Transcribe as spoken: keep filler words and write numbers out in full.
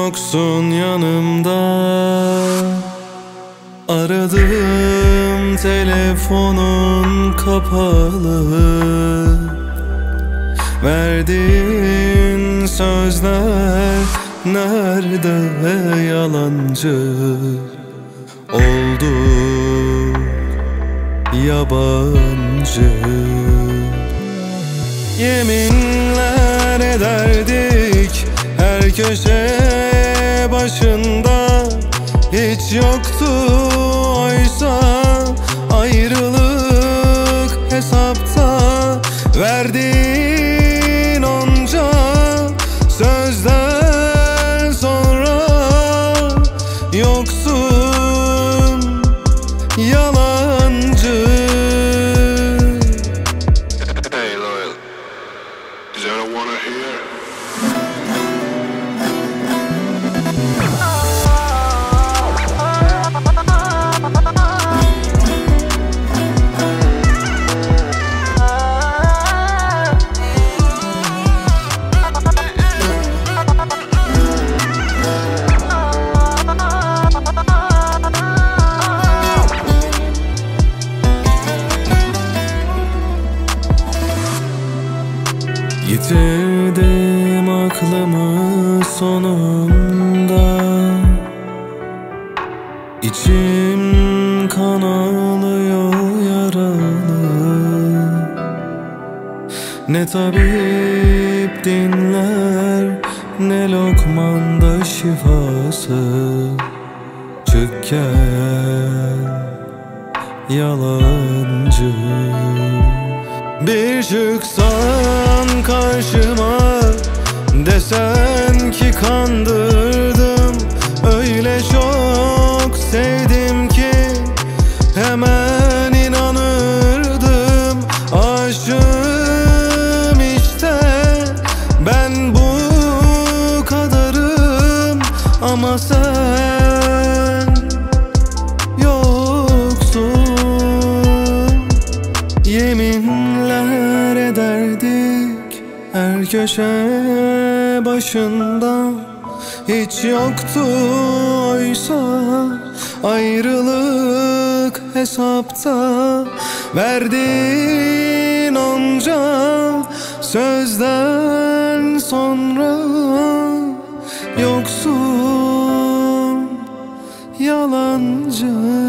yoksun yanımda. Aradım, telefonun kapalı. Verdiğin sözler nerede yalancı? Oldu yabancı. Yeminler ederdik her köşe başında. Hiç yoktu oysa ayrılık hesapta. Verdiğin onca sözden sonra yoksun yalancı. Hey Loyal, is that a wanna hear? Yitirdim aklımı sonunda. İçim kan ağlıyor yaralı. Ne tabip dinler, ne lokmanda şifası. Çık gel yalancı. Bir çıksan karşıma, desen ki kandırdım. Öyle çok sevdim ki hemen inanırdım. Aşığım işte ben bu kadarım. Ama sen yoksun. Yeminler ederdik her köşe başında. Hiç yoktu oysa ayrılık hesapta. Verdiğin onca sözden sonra yoksun yalancı.